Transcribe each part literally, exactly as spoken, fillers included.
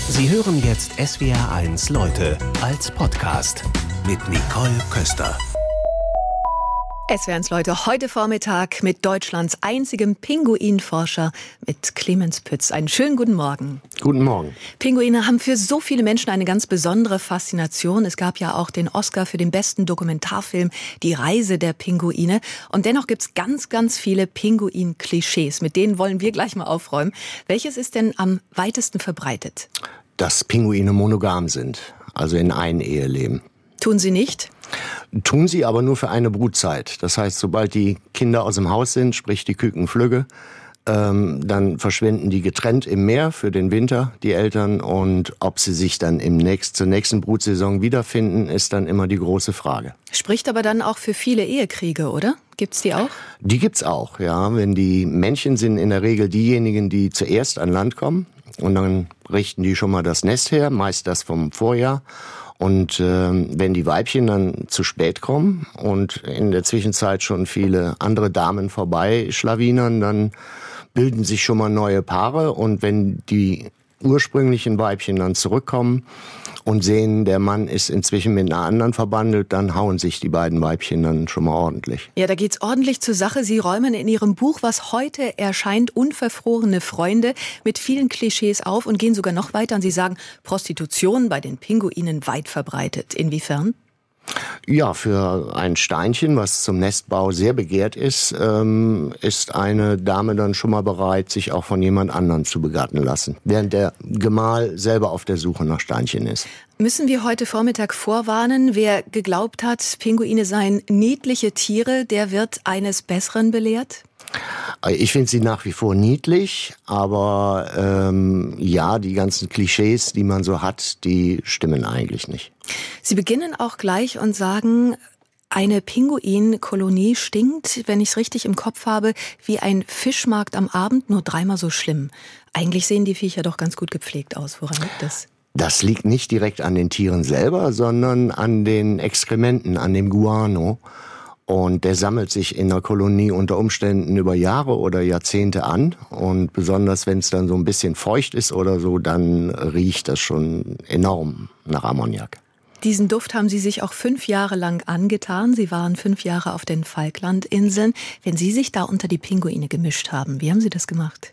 Sie hören jetzt S W R eins Leute als Podcast mit Nicole Köster. S W R eins Leute, heute Vormittag mit Deutschlands einzigem Pinguinforscher, mit Clemens Pütz. Einen schönen guten Morgen. Guten Morgen. Pinguine haben für so viele Menschen eine ganz besondere Faszination. Es gab ja auch den Oscar für den besten Dokumentarfilm Die Reise der Pinguine. Und dennoch gibt es ganz, ganz viele Pinguin-Klischees. Mit denen wollen wir gleich mal aufräumen. Welches ist denn am weitesten verbreitet? Dass Pinguine monogam sind, also in Einehe leben. Tun sie nicht? Tun sie, aber nur für eine Brutzeit. Das heißt, sobald die Kinder aus dem Haus sind, sprich die Kükenflügge, ähm, dann verschwinden die getrennt im Meer für den Winter, die Eltern. Und ob sie sich dann im nächst, zur nächsten Brutsaison wiederfinden, ist dann immer die große Frage. Spricht aber dann auch für viele Ehekriege, oder? Gibt's die auch? Die gibt's auch, ja. Wenn die Männchen sind in der Regel diejenigen, die zuerst an Land kommen. Und dann richten die schon mal das Nest her, meist das vom Vorjahr. Und äh, wenn die Weibchen dann zu spät kommen und in der Zwischenzeit schon viele andere Damen vorbei schlawinern, dann bilden sich schon mal neue Paare. Und wenn die ursprünglichen Weibchen dann zurückkommen und sehen, der Mann ist inzwischen mit einer anderen verbandelt, dann hauen sich die beiden Weibchen dann schon mal ordentlich. Ja, da geht's ordentlich zur Sache. Sie räumen in Ihrem Buch, was heute erscheint, Unverfrorene Freunde, mit vielen Klischees auf und gehen sogar noch weiter. Und Sie sagen, Prostitution bei den Pinguinen weit verbreitet. Inwiefern? Ja, für ein Steinchen, was zum Nestbau sehr begehrt ist, ähm, ist eine Dame dann schon mal bereit, sich auch von jemand anderem zu begatten lassen, während der Gemahl selber auf der Suche nach Steinchen ist. Müssen wir heute Vormittag vorwarnen, wer geglaubt hat, Pinguine seien niedliche Tiere, der wird eines Besseren belehrt? Ich finde sie nach wie vor niedlich, aber ähm, ja, die ganzen Klischees, die man so hat, die stimmen eigentlich nicht. Sie beginnen auch gleich und sagen, eine Pinguinkolonie stinkt, wenn ich es richtig im Kopf habe, wie ein Fischmarkt am Abend, nur dreimal so schlimm. Eigentlich sehen die Viecher doch ganz gut gepflegt aus. Woran liegt das? Das liegt nicht direkt an den Tieren selber, sondern an den Exkrementen, an dem Guano. Und der sammelt sich in der Kolonie unter Umständen über Jahre oder Jahrzehnte an. Und besonders wenn es dann so ein bisschen feucht ist oder so, dann riecht das schon enorm nach Ammoniak. Diesen Duft haben Sie sich auch fünf Jahre lang angetan. Sie waren fünf Jahre auf den Falklandinseln. Wenn Sie sich da unter die Pinguine gemischt haben, wie haben Sie das gemacht?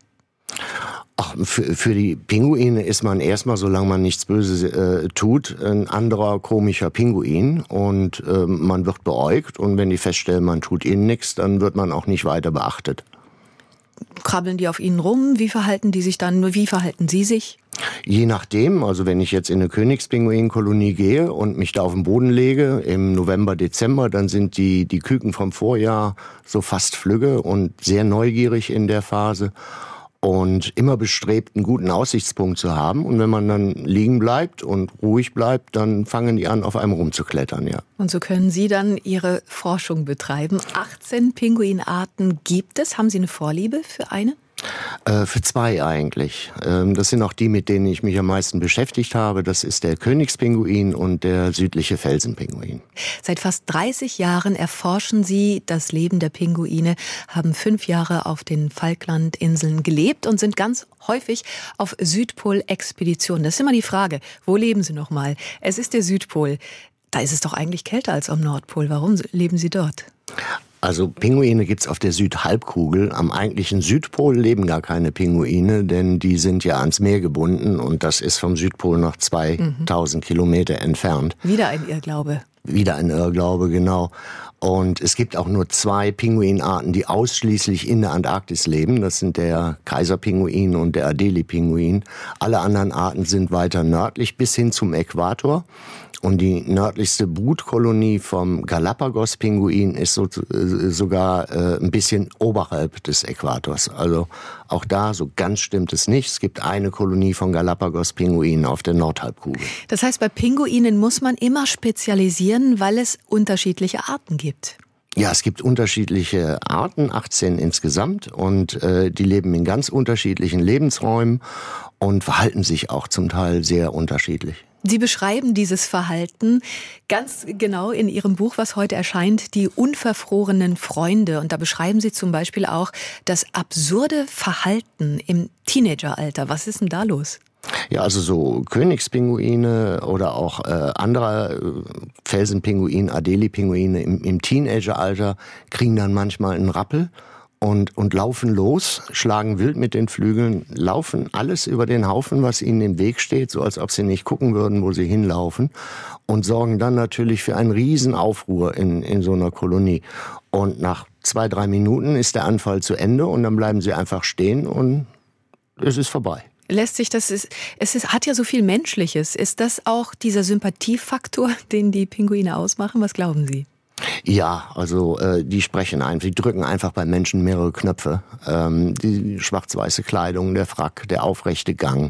Ach, für, für die Pinguine ist man erstmal, solange man nichts Böses äh, tut, ein anderer komischer Pinguin. Und äh, man wird beäugt. Und wenn die feststellen, man tut ihnen nichts, dann wird man auch nicht weiter beachtet. Krabbeln die auf ihnen rum? Wie verhalten die sich dann? Wie verhalten Sie sich? Je nachdem, also wenn ich jetzt in eine Königspinguinkolonie gehe und mich da auf den Boden lege im November, Dezember, dann sind die, die Küken vom Vorjahr so fast flügge und sehr neugierig in der Phase. Und immer bestrebt, einen guten Aussichtspunkt zu haben. Und wenn man dann liegen bleibt und ruhig bleibt, dann fangen die an, auf einem rumzuklettern, ja. Und so können Sie dann Ihre Forschung betreiben. achtzehn Pinguinarten gibt es. Haben Sie eine Vorliebe für eine? Äh, für zwei eigentlich. Ähm, das sind auch die, mit denen ich mich am meisten beschäftigt habe. Das ist der Königspinguin und der südliche Felsenpinguin. Seit fast dreißig Jahren erforschen Sie das Leben der Pinguine, haben fünf Jahre auf den Falklandinseln gelebt und sind ganz häufig auf Südpol-Expeditionen. Das ist immer die Frage, wo leben Sie noch mal? Es ist der Südpol. Da ist es doch eigentlich kälter als am Nordpol. Warum leben Sie dort? Also Pinguine gibt's auf der Südhalbkugel. Am eigentlichen Südpol leben gar keine Pinguine, denn die sind ja ans Meer gebunden und das ist vom Südpol noch zweitausend mhm. Kilometer entfernt. Wieder ein Irrglaube. Wieder ein Irrglaube, genau. Und es gibt auch nur zwei Pinguinarten, die ausschließlich in der Antarktis leben. Das sind der Kaiserpinguin und der Adelie-Pinguin. Alle anderen Arten sind weiter nördlich bis hin zum Äquator. Und die nördlichste Brutkolonie vom Galapagos-Pinguin ist so, äh, sogar äh, ein bisschen oberhalb des Äquators. Also auch da, so ganz stimmt es nicht. Es gibt eine Kolonie von Galapagos-Pinguinen auf der Nordhalbkugel. Das heißt, bei Pinguinen muss man immer spezialisieren, weil es unterschiedliche Arten gibt. Ja, es gibt unterschiedliche Arten, achtzehn insgesamt, und äh, die leben in ganz unterschiedlichen Lebensräumen und verhalten sich auch zum Teil sehr unterschiedlich. Sie beschreiben dieses Verhalten ganz genau in Ihrem Buch, was heute erscheint, die unverfrorenen Freunde. Und da beschreiben Sie zum Beispiel auch das absurde Verhalten im Teenageralter. Was ist denn da los? Ja, also so Königspinguine oder auch äh, andere äh, Felsenpinguine, Adelie-Pinguine im, im Teenageralter kriegen dann manchmal einen Rappel und, und laufen los, schlagen wild mit den Flügeln, laufen alles über den Haufen, was ihnen im Weg steht, so als ob sie nicht gucken würden, wo sie hinlaufen, und sorgen dann natürlich für einen riesen Aufruhr in, in so einer Kolonie. Und nach zwei, drei Minuten ist der Anfall zu Ende und dann bleiben sie einfach stehen und es ist vorbei. Lässt sich das, ist, es ist, hat ja so viel Menschliches. Ist das auch dieser Sympathiefaktor, den die Pinguine ausmachen? Was glauben Sie? Ja, also äh, die sprechen einfach, die drücken einfach bei Menschen mehrere Knöpfe. Ähm, die schwarz-weiße Kleidung, der Frack, der aufrechte Gang.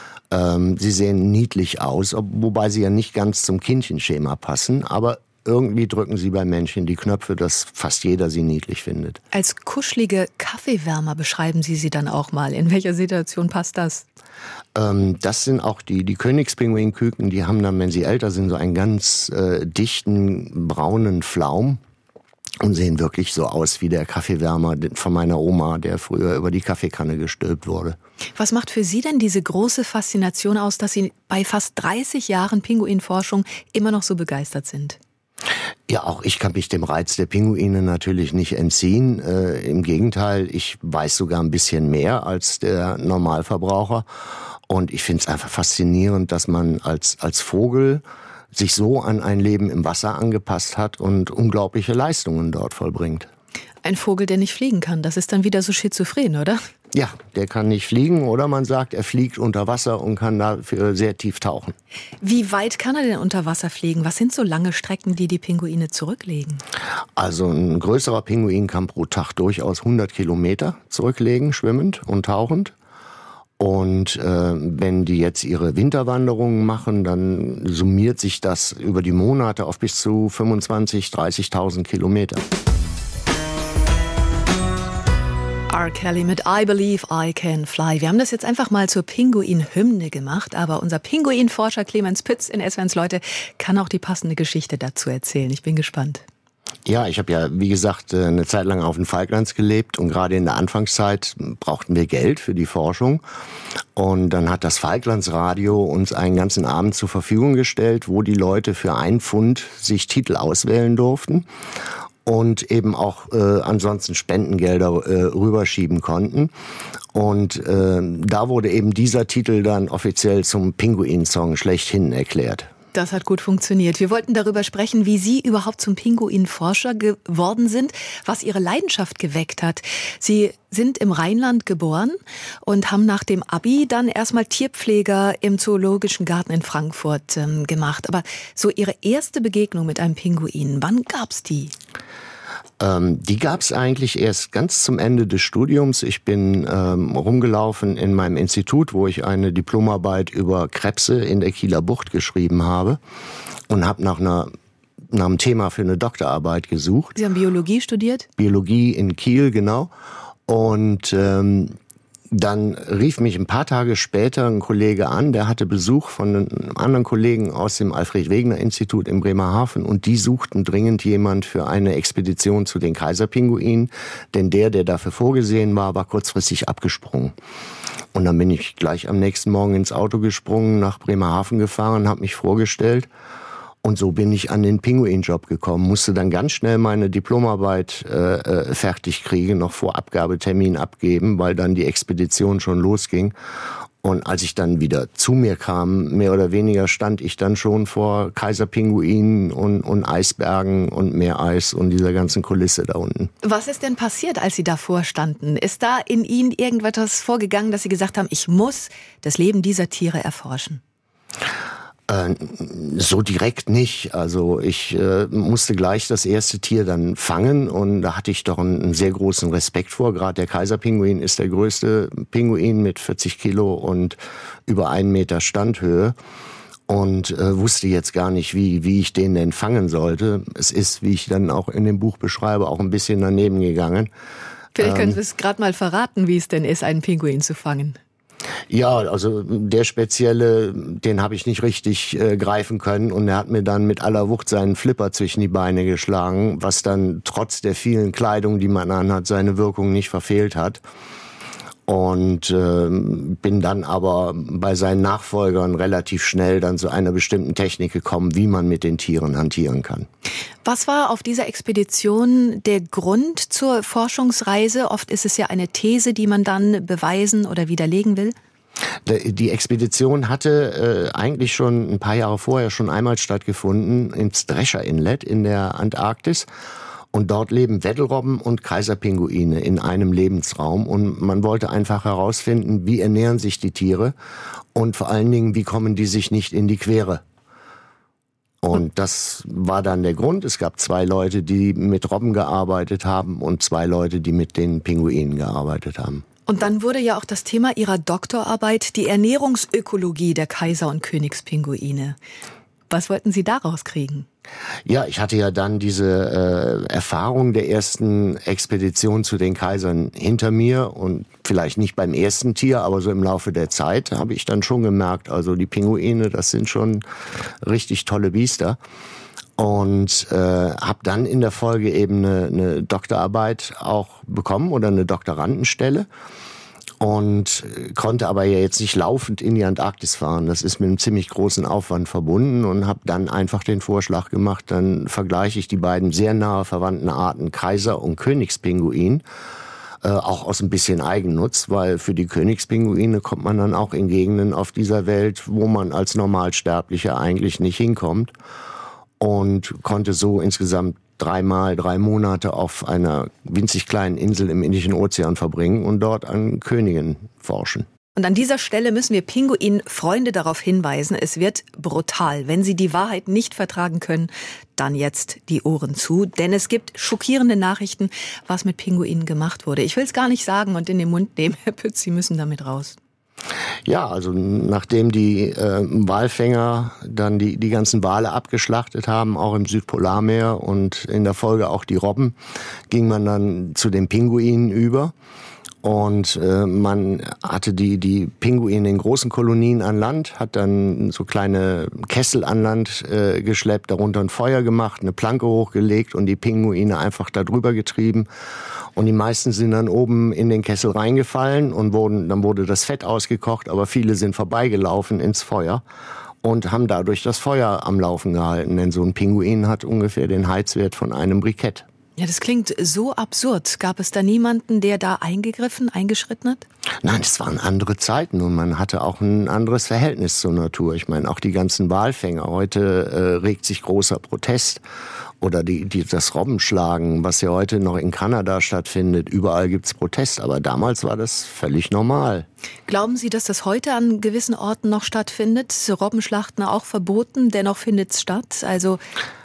Ähm, sie sehen niedlich aus, ob, wobei sie ja nicht ganz zum Kindchenschema passen, aber irgendwie drücken sie bei Menschen die Knöpfe, dass fast jeder sie niedlich findet. Als kuschelige Kaffeewärmer beschreiben Sie sie dann auch mal. In welcher Situation passt das? Ähm, das sind auch die, die Königspinguinküken, die haben dann, wenn sie älter sind, so einen ganz äh, dichten, braunen Flaum und sehen wirklich so aus wie der Kaffeewärmer von meiner Oma, der früher über die Kaffeekanne gestülpt wurde. Was macht für Sie denn diese große Faszination aus, dass Sie bei fast dreißig Jahren Pinguinforschung immer noch so begeistert sind? Ja, auch ich kann mich dem Reiz der Pinguine natürlich nicht entziehen. Äh, im Gegenteil, ich weiß sogar ein bisschen mehr als der Normalverbraucher. Und ich finde es einfach faszinierend, dass man als, als Vogel sich so an ein Leben im Wasser angepasst hat und unglaubliche Leistungen dort vollbringt. Ein Vogel, der nicht fliegen kann, das ist dann wieder so schizophren, oder? Ja, der kann nicht fliegen, oder man sagt, er fliegt unter Wasser und kann dafür sehr tief tauchen. Wie weit kann er denn unter Wasser fliegen? Was sind so lange Strecken, die die Pinguine zurücklegen? Also ein größerer Pinguin kann pro Tag durchaus hundert Kilometer zurücklegen, schwimmend und tauchend. Und äh, wenn die jetzt ihre Winterwanderungen machen, dann summiert sich das über die Monate auf bis zu fünfundzwanzigtausend, dreißigtausend Kilometer. R. Kelly mit I Believe I Can Fly. Wir haben das jetzt einfach mal zur Pinguin-Hymne gemacht, aber unser Pinguinforscher Clemens Pütz in S W R eins Leute kann auch die passende Geschichte dazu erzählen. Ich bin gespannt. Ja, ich habe ja, wie gesagt, eine Zeit lang auf den Falklands gelebt und gerade in der Anfangszeit brauchten wir Geld für die Forschung. Und dann hat das Falklandsradio uns einen ganzen Abend zur Verfügung gestellt, wo die Leute für ein Pfund sich Titel auswählen durften und eben auch äh, ansonsten Spendengelder äh, rüberschieben konnten. Und äh, da wurde eben dieser Titel dann offiziell zum Pinguin-Song schlechthin erklärt. Das hat gut funktioniert. Wir wollten darüber sprechen, wie Sie überhaupt zum Pinguinforscher geworden sind, was Ihre Leidenschaft geweckt hat. Sie sind im Rheinland geboren und haben nach dem Abi dann erstmal Tierpfleger im Zoologischen Garten in Frankfurt ähm, gemacht. Aber so Ihre erste Begegnung mit einem Pinguin, wann gab's die? Ähm, die gab's eigentlich erst ganz zum Ende des Studiums. Ich bin ähm, rumgelaufen in meinem Institut, wo ich eine Diplomarbeit über Krebse in der Kieler Bucht geschrieben habe und habe nach einer nach einem Thema für eine Doktorarbeit gesucht. Sie haben Biologie studiert? Biologie in Kiel, genau. Und ähm, dann rief mich ein paar Tage später ein Kollege an, der hatte Besuch von einem anderen Kollegen aus dem Alfred-Wegener-Institut in Bremerhaven und die suchten dringend jemand für eine Expedition zu den Kaiserpinguinen, denn der, der dafür vorgesehen war, war kurzfristig abgesprungen. Und dann bin ich gleich am nächsten Morgen ins Auto gesprungen, nach Bremerhaven gefahren, habe mich vorgestellt. Und so bin ich an den Pinguinjob gekommen, musste dann ganz schnell meine Diplomarbeit äh, fertig kriegen, noch vor Abgabetermin abgeben, weil dann die Expedition schon losging. Und als ich dann wieder zu mir kam, mehr oder weniger stand ich dann schon vor Kaiserpinguinen und, und Eisbergen und Meereis und dieser ganzen Kulisse da unten. Was ist denn passiert, als Sie davor standen? Ist da in Ihnen irgendetwas vorgegangen, dass Sie gesagt haben, ich muss das Leben dieser Tiere erforschen? Äh, so direkt nicht. Also ich äh, musste gleich das erste Tier dann fangen und da hatte ich doch einen, einen sehr großen Respekt vor. Gerade der Kaiserpinguin ist der größte Pinguin mit vierzig Kilo und über einen Meter Standhöhe und äh, wusste jetzt gar nicht, wie, wie ich den denn fangen sollte. Es ist, wie ich dann auch in dem Buch beschreibe, auch ein bisschen daneben gegangen. Vielleicht ähm, können Sie es gerade mal verraten, wie es denn ist, einen Pinguin zu fangen. Ja, also der Spezielle, den habe ich nicht richtig äh, greifen können und er hat mir dann mit aller Wucht seinen Flipper zwischen die Beine geschlagen, was dann trotz der vielen Kleidung, die man anhat, seine Wirkung nicht verfehlt hat. Und äh, bin dann aber bei seinen Nachfolgern relativ schnell dann zu einer bestimmten Technik gekommen, wie man mit den Tieren hantieren kann. Was war auf dieser Expedition der Grund zur Forschungsreise? Oft ist es ja eine These, die man dann beweisen oder widerlegen will. Die Expedition hatte äh, eigentlich schon ein paar Jahre vorher schon einmal stattgefunden ins Drescher Inlet in der Antarktis. Und dort leben Wedelrobben und Kaiserpinguine in einem Lebensraum. Und man wollte einfach herausfinden, wie ernähren sich die Tiere und vor allen Dingen, wie kommen die sich nicht in die Quere. Und das war dann der Grund. Es gab zwei Leute, die mit Robben gearbeitet haben und zwei Leute, die mit den Pinguinen gearbeitet haben. Und dann wurde ja auch das Thema Ihrer Doktorarbeit die Ernährungsökologie der Kaiser- und Königspinguine. Was wollten Sie daraus kriegen? Ja, ich hatte ja dann diese äh, Erfahrung der ersten Expedition zu den Kaisern hinter mir und vielleicht nicht beim ersten Tier, aber so im Laufe der Zeit habe ich dann schon gemerkt, also die Pinguine, das sind schon richtig tolle Biester. Und äh, habe dann in der Folge eben eine, eine Doktorarbeit auch bekommen oder eine Doktorandenstelle. Und konnte aber ja jetzt nicht laufend in die Antarktis fahren. Das ist mit einem ziemlich großen Aufwand verbunden und habe dann einfach den Vorschlag gemacht, dann vergleiche ich die beiden sehr nahe verwandten Arten Kaiser- und Königspinguin, äh, auch aus ein bisschen Eigennutz, weil für die Königspinguine kommt man dann auch in Gegenden auf dieser Welt, wo man als Normalsterblicher eigentlich nicht hinkommt, und konnte so insgesamt dreimal drei Monate auf einer winzig kleinen Insel im Indischen Ozean verbringen und dort an Königen forschen. Und an dieser Stelle müssen wir Pinguin-Freunde darauf hinweisen, es wird brutal. Wenn Sie die Wahrheit nicht vertragen können, dann jetzt die Ohren zu. Denn es gibt schockierende Nachrichten, was mit Pinguinen gemacht wurde. Ich will es gar nicht sagen und in den Mund nehmen. Herr Pütz, Sie müssen damit raus. Ja, also nachdem die äh, Walfänger dann die, die ganzen Wale abgeschlachtet haben, auch im Südpolarmeer und in der Folge auch die Robben, ging man dann zu den Pinguinen über. Und äh, man hatte die, die Pinguine in großen Kolonien an Land, hat dann so kleine Kessel an Land äh, geschleppt, darunter ein Feuer gemacht, eine Planke hochgelegt und die Pinguine einfach da drüber getrieben. Und die meisten sind dann oben in den Kessel reingefallen und wurden, dann wurde das Fett ausgekocht, aber viele sind vorbeigelaufen ins Feuer und haben dadurch das Feuer am Laufen gehalten. Denn so ein Pinguin hat ungefähr den Heizwert von einem Brikett. Ja, das klingt so absurd. Gab es da niemanden, der da eingegriffen, eingeschritten hat? Nein, es waren andere Zeiten und man hatte auch ein anderes Verhältnis zur Natur. Ich meine, auch die ganzen Walfänger. Heute äh, regt sich großer Protest. Oder die, die, das Robbenschlagen, was ja heute noch in Kanada stattfindet. Überall gibt's Protest, aber damals war das völlig normal. Glauben Sie, dass das heute an gewissen Orten noch stattfindet? Robbenschlachten auch verboten, dennoch findet's statt? Also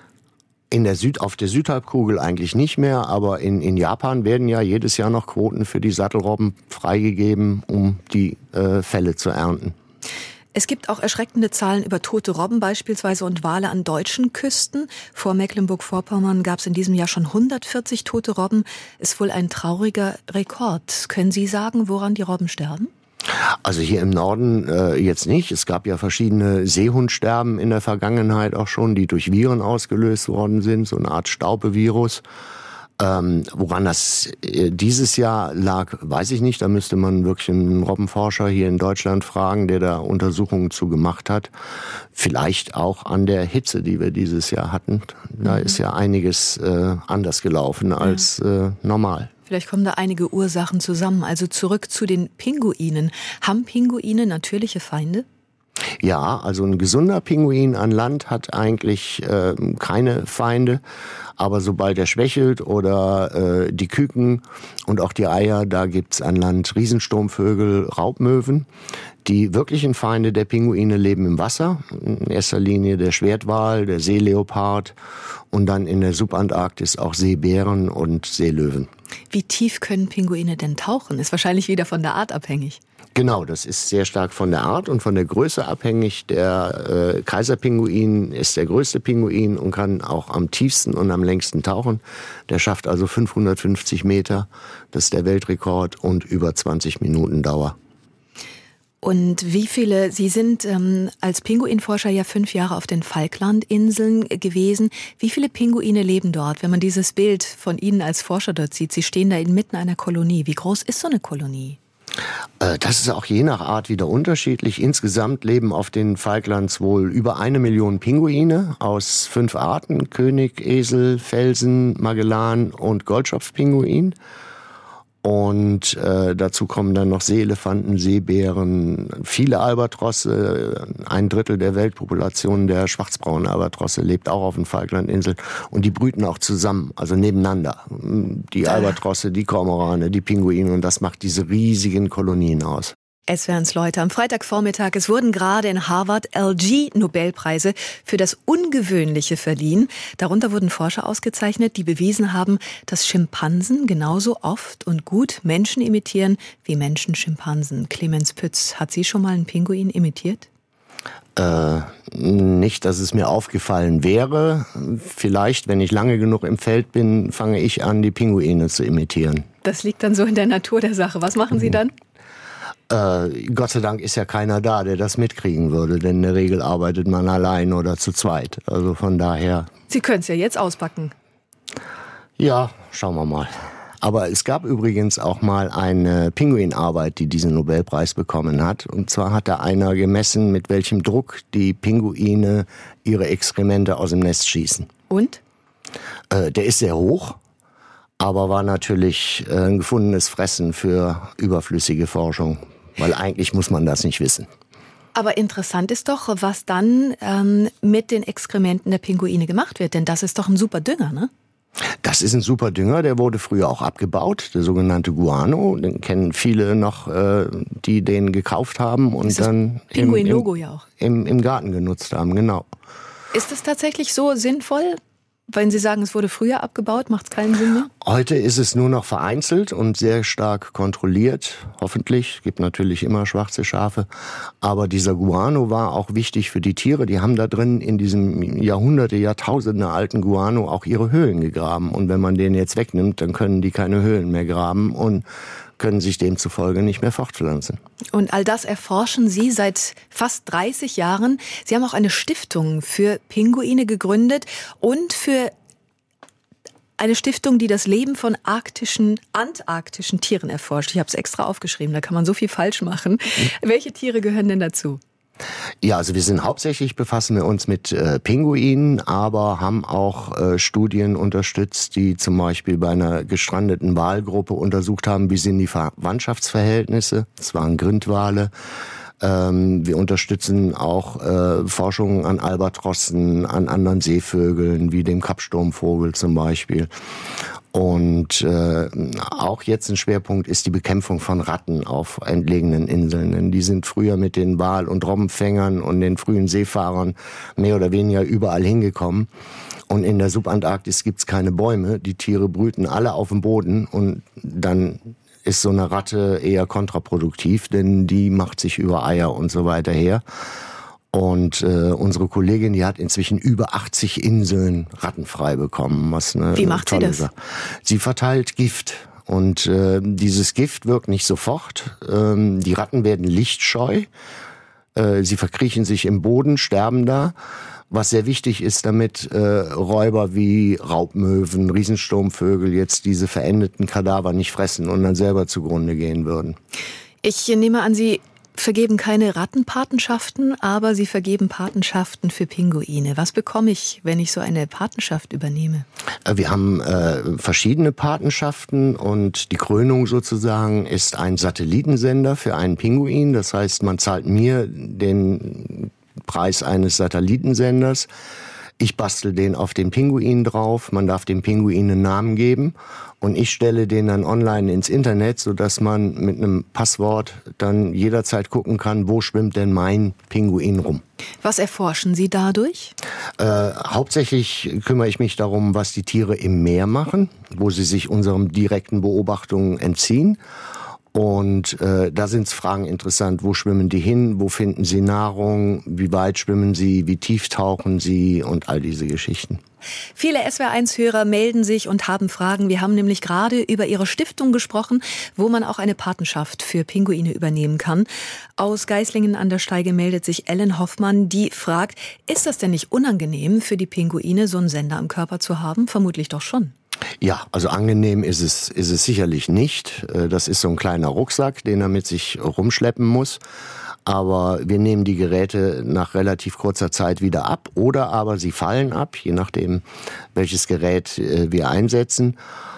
In der Süd, auf der Südhalbkugel eigentlich nicht mehr, aber in, in Japan werden ja jedes Jahr noch Quoten für die Sattelrobben freigegeben, um die äh, Felle zu ernten. Es gibt auch erschreckende Zahlen über tote Robben beispielsweise und Wale an deutschen Küsten. Vor Mecklenburg-Vorpommern gab es in diesem Jahr schon hundertvierzig tote Robben. Ist wohl ein trauriger Rekord. Können Sie sagen, woran die Robben sterben? Also hier im Norden äh, jetzt nicht. Es gab ja verschiedene Seehundsterben in der Vergangenheit auch schon, die durch Viren ausgelöst worden sind, so eine Art Staupe-Virus. Ähm, woran das äh, dieses Jahr lag, weiß ich nicht. Da müsste man wirklich einen Robbenforscher hier in Deutschland fragen, der da Untersuchungen zu gemacht hat. Vielleicht auch an der Hitze, die wir dieses Jahr hatten. Da mhm. ist ja einiges äh, anders gelaufen als äh, normal. Vielleicht kommen da einige Ursachen zusammen. Also zurück zu den Pinguinen. Haben Pinguine natürliche Feinde? Ja, also ein gesunder Pinguin an Land hat eigentlich äh, keine Feinde. Aber sobald er schwächelt oder äh, die Küken und auch die Eier, da gibt's an Land Riesensturmvögel, Raubmöwen. Die wirklichen Feinde der Pinguine leben im Wasser. In erster Linie der Schwertwal, der Seeleopard und dann in der Subantarktis auch Seebären und Seelöwen. Wie tief können Pinguine denn tauchen? Ist wahrscheinlich wieder von der Art abhängig. Genau, das ist sehr stark von der Art und von der Größe abhängig. Der äh, Kaiserpinguin ist der größte Pinguin und kann auch am tiefsten und am längsten tauchen. Der schafft also fünfhundertfünfzig Meter, das ist der Weltrekord, und über zwanzig Minuten Dauer. Und wie viele, Sie sind ähm, als Pinguinforscher ja fünf Jahre auf den Falklandinseln gewesen. Wie viele Pinguine leben dort, wenn man dieses Bild von Ihnen als Forscher dort sieht? Sie stehen da inmitten einer Kolonie. Wie groß ist so eine Kolonie? Das ist auch je nach Art wieder unterschiedlich. Insgesamt leben auf den Falklands wohl über eine Million Pinguine aus fünf Arten: König, Esel, Felsen, Magellan und Goldschopfpinguin. Und äh, dazu kommen dann noch Seeelefanten, Seebären, viele Albatrosse. Ein Drittel der Weltpopulation der schwarzbraunen Albatrosse lebt auch auf den Falklandinseln. Und die brüten auch zusammen, also nebeneinander. Die Albatrosse, die Kormorane, die Pinguine. Und das macht diese riesigen Kolonien aus. Es wären es Leute am Freitagvormittag. Es wurden gerade in Harvard L G-Nobelpreise für das Ungewöhnliche verliehen. Darunter wurden Forscher ausgezeichnet, die bewiesen haben, dass Schimpansen genauso oft und gut Menschen imitieren wie Menschen Schimpansen. Clemens Pütz, hat Sie schon mal einen Pinguin imitiert? Äh, nicht, dass es mir aufgefallen wäre. Vielleicht, wenn ich lange genug im Feld bin, fange ich an, die Pinguine zu imitieren. Das liegt dann so in der Natur der Sache. Was machen Sie dann? Äh, Gott sei Dank ist ja keiner da, der das mitkriegen würde, denn in der Regel arbeitet man allein oder zu zweit. Also von daher... Sie können es ja jetzt auspacken. Ja, schauen wir mal. Aber es gab übrigens auch mal eine Pinguinarbeit, die diesen Nobelpreis bekommen hat. Und zwar hat da einer gemessen, mit welchem Druck die Pinguine ihre Exkremente aus dem Nest schießen. Und? Äh, der ist sehr hoch. Aber war natürlich äh, ein gefundenes Fressen für überflüssige Forschung. Weil eigentlich muss man das nicht wissen. Aber interessant ist doch, was dann ähm, mit den Exkrementen der Pinguine gemacht wird. Denn das ist doch ein super Dünger, ne? Das ist ein super Dünger, der wurde früher auch abgebaut, der sogenannte Guano. Den kennen viele noch, äh, die den gekauft haben und dann Pinguin-Logo ja auch. Im, im Garten genutzt haben, genau. Ist es tatsächlich so sinnvoll? Wenn Sie sagen, es wurde früher abgebaut, macht es keinen Sinn mehr? Heute ist es nur noch vereinzelt und sehr stark kontrolliert, hoffentlich. Es gibt natürlich immer schwarze Schafe. Aber dieser Guano war auch wichtig für die Tiere. Die haben da drin in diesem Jahrhunderte, Jahrtausende alten Guano auch ihre Höhlen gegraben. Und wenn man den jetzt wegnimmt, dann können die keine Höhlen mehr graben und können sich demzufolge nicht mehr fortpflanzen. Und all das erforschen Sie seit fast dreißig Jahren. Sie haben auch eine Stiftung für Pinguine gegründet und für eine Stiftung, die das Leben von arktischen, antarktischen Tieren erforscht. Ich habe es extra aufgeschrieben, da kann man so viel falsch machen. Mhm. Welche Tiere gehören denn dazu? Ja, also wir sind hauptsächlich, befassen wir uns mit äh, Pinguinen, aber haben auch äh, Studien unterstützt, die zum Beispiel bei einer gestrandeten Walgruppe untersucht haben, wie sind die Verwandtschaftsverhältnisse. Das waren Grindwale. Ähm, wir unterstützen auch äh, Forschungen an Albatrossen, an anderen Seevögeln, wie dem Kappsturmvogel zum Beispiel. Und äh, auch jetzt ein Schwerpunkt ist die Bekämpfung von Ratten auf entlegenen Inseln. Denn die sind früher mit den Wal- und Robbenfängern und den frühen Seefahrern mehr oder weniger überall hingekommen. Und in der Subantarktis gibt's keine Bäume. Die Tiere brüten alle auf dem Boden und dann ist so eine Ratte eher kontraproduktiv, denn die macht sich über Eier und so weiter her. Und äh, unsere Kollegin, die hat inzwischen über achtzig Inseln rattenfrei bekommen. Was eine, Wie macht eine tolle sie das? Sache. Sie verteilt Gift. Und äh, dieses Gift wirkt nicht sofort. Ähm, die Ratten werden lichtscheu. Äh, sie verkriechen sich im Boden, sterben da. Was sehr wichtig ist, damit äh, Räuber wie Raubmöwen, Riesensturmvögel jetzt diese verendeten Kadaver nicht fressen und dann selber zugrunde gehen würden. Ich nehme an, Sie vergeben keine Rattenpatenschaften, aber Sie vergeben Patenschaften für Pinguine. Was bekomme ich, wenn ich so eine Patenschaft übernehme? Wir haben äh, verschiedene Patenschaften und die Krönung sozusagen ist ein Satellitensender für einen Pinguin. Das heißt, man zahlt mir den Preis eines Satellitensenders. Ich bastel den auf den Pinguin drauf. Man darf dem Pinguin einen Namen geben. Und ich stelle den dann online ins Internet, sodass man mit einem Passwort dann jederzeit gucken kann, wo schwimmt denn mein Pinguin rum. Was erforschen Sie dadurch? Äh, hauptsächlich kümmere ich mich darum, was die Tiere im Meer machen, wo sie sich unseren direkten Beobachtungen entziehen. Und äh, da sind Fragen interessant. Wo schwimmen die hin? Wo finden sie Nahrung? Wie weit schwimmen sie? Wie tief tauchen sie? Und all diese Geschichten. Viele S W R eins Hörer melden sich und haben Fragen. Wir haben nämlich gerade über Ihre Stiftung gesprochen, wo man auch eine Patenschaft für Pinguine übernehmen kann. Aus Geislingen an der Steige meldet sich Ellen Hoffmann, die fragt, ist das denn nicht unangenehm für die Pinguine, so einen Sender am Körper zu haben? Vermutlich doch schon. Ja, also angenehm ist es, ist es sicherlich nicht. Das ist so ein kleiner Rucksack, den er mit sich rumschleppen muss. Aber wir nehmen die Geräte nach relativ kurzer Zeit wieder ab oder aber sie fallen ab, je nachdem, welches Gerät wir einsetzen.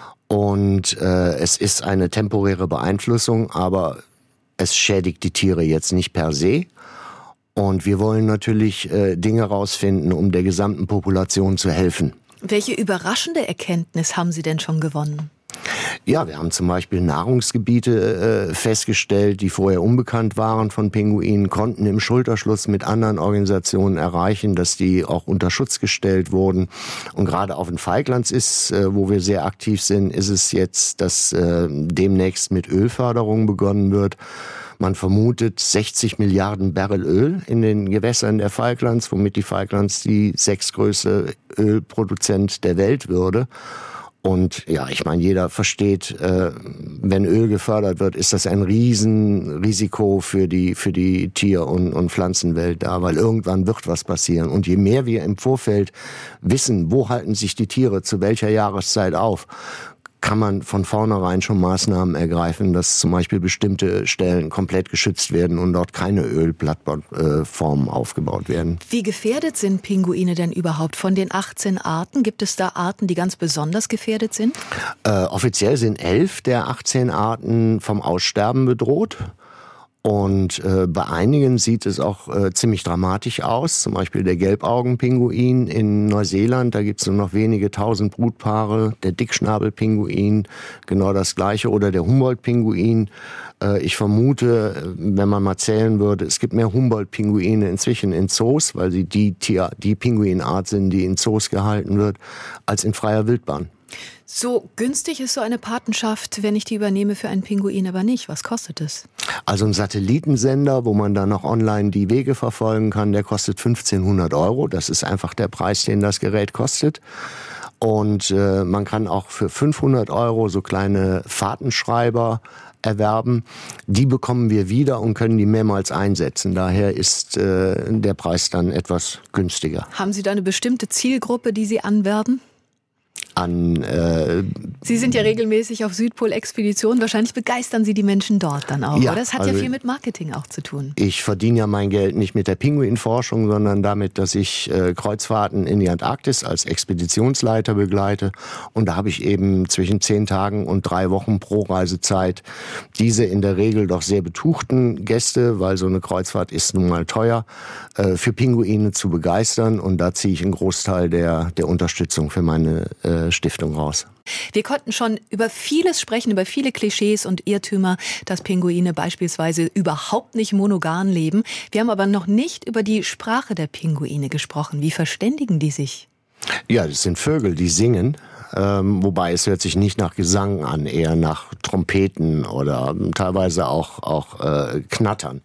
Und äh, es ist eine temporäre Beeinflussung, aber es schädigt die Tiere jetzt nicht per se. Und wir wollen natürlich äh, Dinge rausfinden, um der gesamten Population zu helfen. Welche überraschende Erkenntnis haben Sie denn schon gewonnen? Ja, wir haben zum Beispiel Nahrungsgebiete äh, festgestellt, die vorher unbekannt waren von Pinguinen, konnten im Schulterschluss mit anderen Organisationen erreichen, dass die auch unter Schutz gestellt wurden. Und gerade auf den Falklands ist, äh, wo wir sehr aktiv sind, ist es jetzt, dass äh, demnächst mit Ölförderung begonnen wird. Man vermutet sechzig Milliarden Barrel Öl in den Gewässern der Falklands, womit die Falklands die sechstgrößte Ölproduzent der Welt würde. Und ja, ich meine, jeder versteht, äh, wenn Öl gefördert wird, ist das ein Riesenrisiko für die für die Tier- und, und Pflanzenwelt da, weil irgendwann wird was passieren. Und je mehr wir im Vorfeld wissen, wo halten sich die Tiere zu welcher Jahreszeit auf, kann man von vornherein schon Maßnahmen ergreifen, dass zum Beispiel bestimmte Stellen komplett geschützt werden und dort keine Ölplattformen aufgebaut werden. Wie gefährdet sind Pinguine denn überhaupt? Von den achtzehn Arten, gibt es da Arten, die ganz besonders gefährdet sind? Äh, offiziell sind elf der achtzehn Arten vom Aussterben bedroht. Und äh, bei einigen sieht es auch äh, ziemlich dramatisch aus. Zum Beispiel der Gelbaugenpinguin in Neuseeland, da gibt es nur noch wenige tausend Brutpaare. Der Dickschnabelpinguin, genau das Gleiche. Oder der Humboldt-Pinguin. Äh, ich vermute, wenn man mal zählen würde, es gibt mehr Humboldt-Pinguine inzwischen in Zoos, weil sie die Tier, die Pinguinart sind, die in Zoos gehalten wird, als in freier Wildbahn. So günstig ist so eine Patenschaft, wenn ich die übernehme für einen Pinguin, aber nicht. Was kostet es? Also ein Satellitensender, wo man dann noch online die Wege verfolgen kann, der kostet fünfzehnhundert Euro. Das ist einfach der Preis, den das Gerät kostet. Und äh, man kann auch für fünfhundert Euro so kleine Fahrtenschreiber erwerben. Die bekommen wir wieder und können die mehrmals einsetzen. Daher ist äh, der Preis dann etwas günstiger. Haben Sie da eine bestimmte Zielgruppe, die Sie anwerben? An, äh, Sie sind ja regelmäßig auf Südpol-Expeditionen. Wahrscheinlich begeistern Sie die Menschen dort dann auch, ja, oder? Das hat also ja viel mit Marketing auch zu tun. Ich verdiene ja mein Geld nicht mit der Pinguinforschung, sondern damit, dass ich äh, Kreuzfahrten in die Antarktis als Expeditionsleiter begleite. Und da habe ich eben zwischen zehn Tagen und drei Wochen pro Reisezeit diese in der Regel doch sehr betuchten Gäste, weil so eine Kreuzfahrt ist nun mal teuer, äh, für Pinguine zu begeistern. Und da ziehe ich einen Großteil der, der Unterstützung für meine äh, Stiftung raus. Wir konnten schon über vieles sprechen, über viele Klischees und Irrtümer, dass Pinguine beispielsweise überhaupt nicht monogam leben. Wir haben aber noch nicht über die Sprache der Pinguine gesprochen. Wie verständigen die sich? Ja, das sind Vögel, die singen. Ähm, wobei es hört sich nicht nach Gesang an, eher nach Trompeten oder teilweise auch, auch äh, Knattern.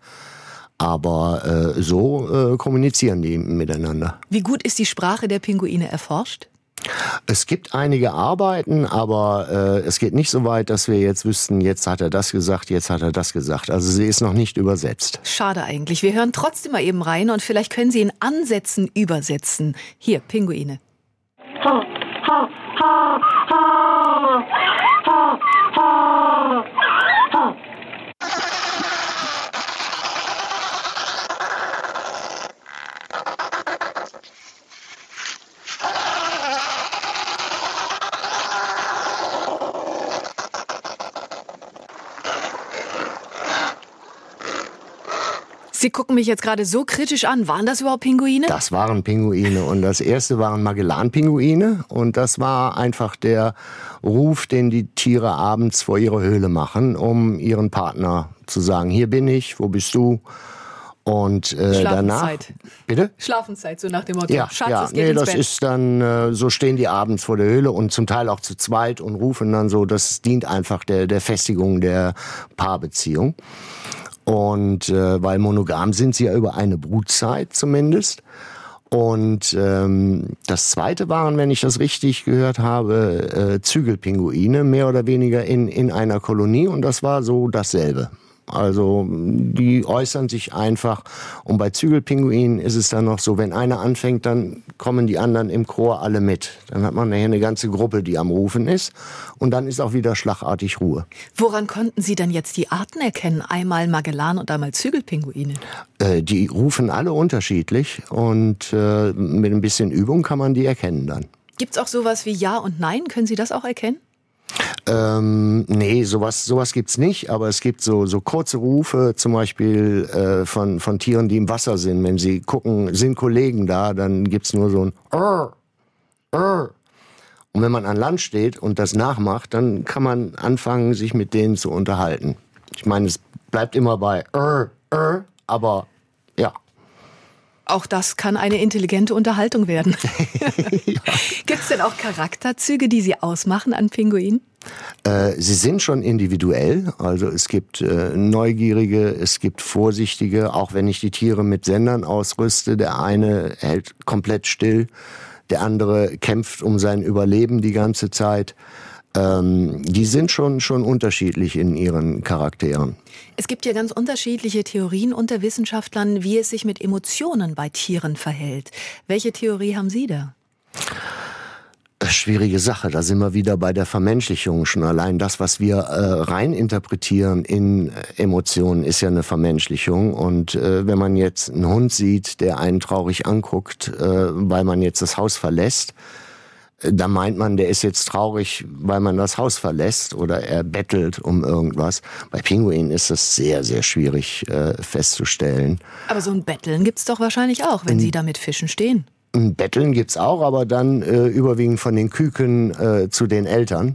Aber äh, so äh, kommunizieren die miteinander. Wie gut ist die Sprache der Pinguine erforscht? Es gibt einige Arbeiten, aber äh, es geht nicht so weit, dass wir jetzt wüssten, jetzt hat er das gesagt, jetzt hat er das gesagt. Also sie ist noch nicht übersetzt. Schade eigentlich. Wir hören trotzdem mal eben rein und vielleicht können Sie in Ansätzen übersetzen. Hier, Pinguine. Ha, ha, ha, ha, ha, ha, ha. Sie gucken mich jetzt gerade so kritisch an. Waren das überhaupt Pinguine? Das waren Pinguine und das erste waren Magellan-Pinguine und das war einfach der Ruf, den die Tiere abends vor ihrer Höhle machen, um ihren Partner zu sagen, hier bin ich, wo bist du? Und äh, danach... Bitte? Schlafenszeit, so nach dem Motto. Ja, Schatz, ja, es geht nee, ins das Bett. ist dann, äh, so stehen die abends vor der Höhle und zum Teil auch zu zweit und rufen dann so, das dient einfach der, der Festigung der Paarbeziehung. Und äh, weil monogam sind sie ja über eine Brutzeit zumindest. Und ähm, das zweite waren, wenn ich das richtig gehört habe, äh, Zügelpinguine, mehr oder weniger in, in einer Kolonie. Und das war so dasselbe. Also die äußern sich einfach. Und bei Zügelpinguinen ist es dann noch so, wenn einer anfängt, dann kommen die anderen im Chor alle mit. Dann hat man nachher eine ganze Gruppe, die am Rufen ist. Und dann ist auch wieder schlagartig Ruhe. Woran konnten Sie denn jetzt die Arten erkennen? Einmal Magellan und einmal Zügelpinguine? Äh, die rufen alle unterschiedlich. Und äh, mit ein bisschen Übung kann man die erkennen dann. Gibt's auch sowas wie Ja und Nein? Können Sie das auch erkennen? Ähm, nee, sowas, sowas gibt's nicht, aber es gibt so, so kurze Rufe, zum Beispiel äh, von, von Tieren, die im Wasser sind. Wenn sie gucken, sind Kollegen da, dann gibt's nur so ein Arr, Arr. Und wenn man an Land steht und das nachmacht, dann kann man anfangen, sich mit denen zu unterhalten. Ich meine, es bleibt immer bei Arr, Arr, aber ja. Auch das kann eine intelligente Unterhaltung werden. Ja. Gibt es denn auch Charakterzüge, die Sie ausmachen an Pinguinen? Äh, sie sind schon individuell. Also es gibt äh, Neugierige, es gibt Vorsichtige. Auch wenn ich die Tiere mit Sendern ausrüste, der eine hält komplett still, der andere kämpft um sein Überleben die ganze Zeit. Ähm, die sind schon, schon unterschiedlich in ihren Charakteren. Es gibt ja ganz unterschiedliche Theorien unter Wissenschaftlern, wie es sich mit Emotionen bei Tieren verhält. Welche Theorie haben Sie da? Schwierige Sache, da sind wir wieder bei der Vermenschlichung. Schon allein das, was wir äh, rein interpretieren in äh, Emotionen, ist ja eine Vermenschlichung. Und äh, wenn man jetzt einen Hund sieht, der einen traurig anguckt, äh, weil man jetzt das Haus verlässt, da meint man, der ist jetzt traurig, weil man das Haus verlässt oder er bettelt um irgendwas. Bei Pinguinen ist das sehr, sehr schwierig äh, festzustellen. Aber so ein Betteln gibt's doch wahrscheinlich auch, wenn Sie da mit Fischen stehen. Ein Betteln gibt's auch, aber dann äh, überwiegend von den Küken äh, zu den Eltern.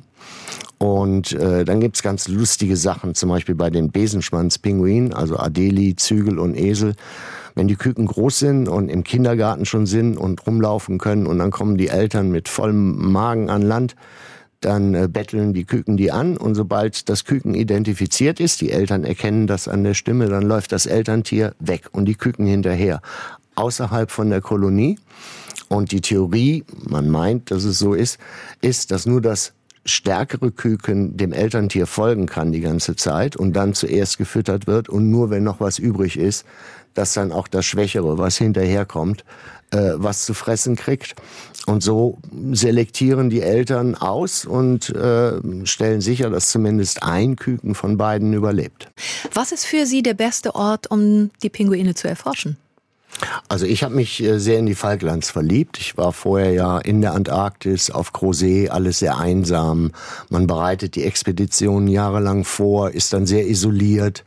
Und äh, dann gibt's ganz lustige Sachen, zum Beispiel bei den Besenschwanzpinguinen, also Adeli, Zügel und Esel. Wenn die Küken groß sind und im Kindergarten schon sind und rumlaufen können und dann kommen die Eltern mit vollem Magen an Land, dann äh, betteln die Küken die an und sobald das Küken identifiziert ist, die Eltern erkennen das an der Stimme, dann läuft das Elterntier weg und die Küken hinterher, außerhalb von der Kolonie. Und die Theorie, man meint, dass es so ist, ist, dass nur das stärkere Küken dem Elterntier folgen kann die ganze Zeit und dann zuerst gefüttert wird und nur wenn noch was übrig ist, dass dann auch das Schwächere, was hinterherkommt, äh, was zu fressen kriegt. Und so selektieren die Eltern aus und äh, stellen sicher, dass zumindest ein Küken von beiden überlebt. Was ist für Sie der beste Ort, um die Pinguine zu erforschen? Also ich habe mich sehr in die Falklands verliebt. Ich war vorher ja in der Antarktis, auf Crozet, alles sehr einsam. Man bereitet die Expeditionen jahrelang vor, ist dann sehr isoliert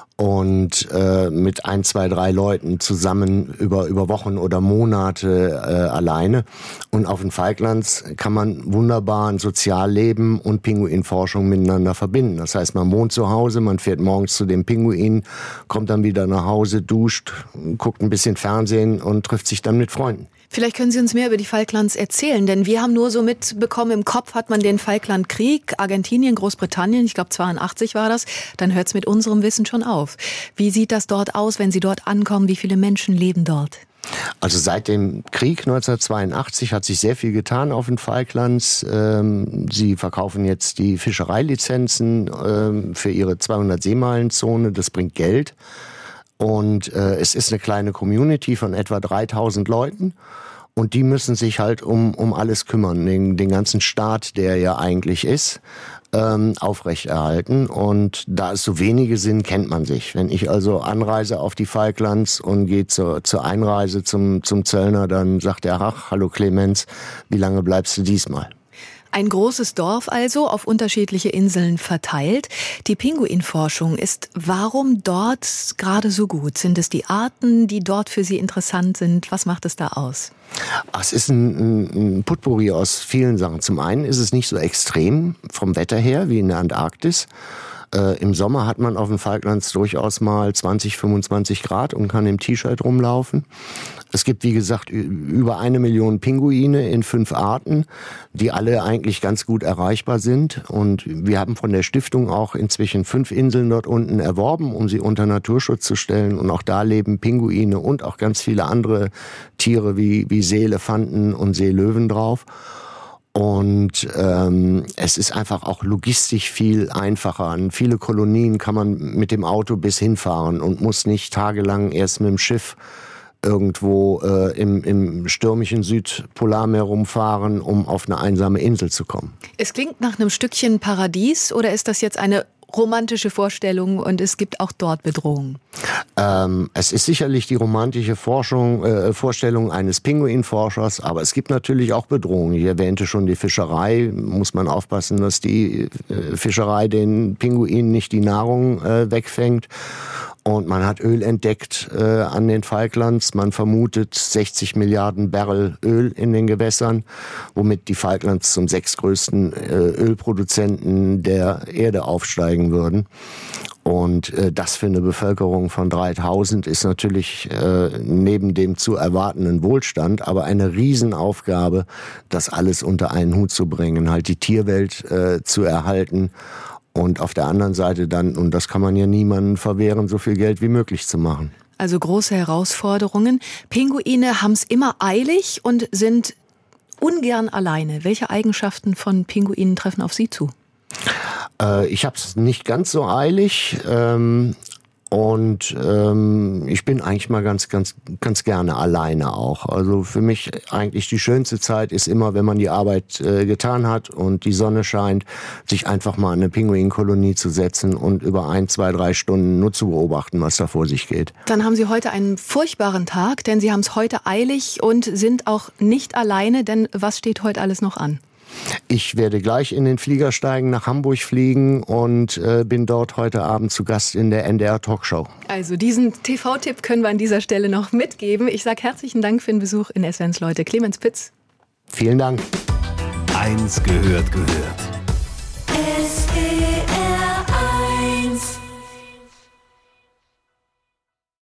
und äh, mit ein, zwei, drei Leuten zusammen über über Wochen oder Monate äh, alleine. Und auf den Falklands kann man wunderbar ein Sozialleben und Pinguinforschung miteinander verbinden. Das heißt, man wohnt zu Hause, man fährt morgens zu den Pinguinen, kommt dann wieder nach Hause, duscht, guckt ein bisschen Fernsehen und trifft sich dann mit Freunden. Vielleicht können Sie uns mehr über die Falklands erzählen, denn wir haben nur so mitbekommen, im Kopf hat man den Falklandkrieg, Argentinien, Großbritannien, ich glaube zweiundachtzig war das, dann hört es mit unserem Wissen schon auf. Wie sieht das dort aus, wenn Sie dort ankommen? Wie viele Menschen leben dort? Also seit dem Krieg neunzehnhundertzweiundachtzig hat sich sehr viel getan auf den Falklands. Sie verkaufen jetzt die Fischereilizenzen für ihre zweihundert Seemeilenzone, das bringt Geld. Und äh, es ist eine kleine Community von etwa dreitausend Leuten und die müssen sich halt um um alles kümmern, den, den ganzen Staat, der ja eigentlich ist, ähm, aufrechterhalten. Und da es so wenige sind, kennt man sich. Wenn ich also anreise auf die Falklands und gehe zur, zur Einreise zum, zum Zöllner, dann sagt er, ach, hallo Clemens, wie lange bleibst du diesmal? Ein großes Dorf also, auf unterschiedliche Inseln verteilt. Die Pinguinforschung ist warum dort gerade so gut? Sind es die Arten, die dort für Sie interessant sind? Was macht es da aus? Es ist ein, ein Potpourri aus vielen Sachen. Zum einen ist es nicht so extrem vom Wetter her wie in der Antarktis. Äh, Im Sommer hat man auf den Falklands durchaus mal zwanzig, fünfundzwanzig Grad und kann im T-Shirt rumlaufen. Es gibt, wie gesagt, über eine Million Pinguine in fünf Arten, die alle eigentlich ganz gut erreichbar sind. Und wir haben von der Stiftung auch inzwischen fünf Inseln dort unten erworben, um sie unter Naturschutz zu stellen. Und auch da leben Pinguine und auch ganz viele andere Tiere wie, wie Seeelefanten und Seelöwen drauf. Und ähm, es ist einfach auch logistisch viel einfacher. An viele Kolonien kann man mit dem Auto bis hinfahren und muss nicht tagelang erst mit dem Schiff irgendwo äh, im, im stürmischen Südpolarmeer rumfahren, um auf eine einsame Insel zu kommen. Es klingt nach einem Stückchen Paradies, oder ist das jetzt eine romantische Vorstellung und es gibt auch dort Bedrohungen? Ähm, es ist sicherlich die romantische Forschung, äh, Vorstellung eines Pinguinforschers, aber es gibt natürlich auch Bedrohungen. Ich erwähnte schon die Fischerei. Muss man aufpassen, dass die äh, Fischerei den Pinguinen nicht die Nahrung äh, wegfängt. Und man hat Öl entdeckt äh, an den Falklands. Man vermutet sechzig Milliarden Barrel Öl in den Gewässern, womit die Falklands zum sechstgrößten äh, Ölproduzenten der Erde aufsteigen würden. Und äh, das für eine Bevölkerung von dreitausend ist natürlich äh, neben dem zu erwartenden Wohlstand, aber eine Riesenaufgabe, das alles unter einen Hut zu bringen, halt die Tierwelt äh, zu erhalten. Und auf der anderen Seite dann, und das kann man ja niemandem verwehren, so viel Geld wie möglich zu machen. Also große Herausforderungen. Pinguine haben es immer eilig und sind ungern alleine. Welche Eigenschaften von Pinguinen treffen auf Sie zu? Äh, ich habe es nicht ganz so eilig. Ähm Und ähm, ich bin eigentlich mal ganz, ganz, ganz gerne alleine auch. Also für mich eigentlich die schönste Zeit ist immer, wenn man die Arbeit äh, getan hat und die Sonne scheint, sich einfach mal in eine Pinguinkolonie zu setzen und über ein, zwei, drei Stunden nur zu beobachten, was da vor sich geht. Dann haben Sie heute einen furchtbaren Tag, denn Sie haben es heute eilig und sind auch nicht alleine, denn was steht heute alles noch an? Ich werde gleich in den Flieger steigen, nach Hamburg fliegen und äh, bin dort heute Abend zu Gast in der N D R-Talkshow. Also diesen T V-Tipp können wir an dieser Stelle noch mitgeben. Ich sage herzlichen Dank für den Besuch in S W R eins Leute. Clemens Pitz. Vielen Dank. Eins gehört gehört.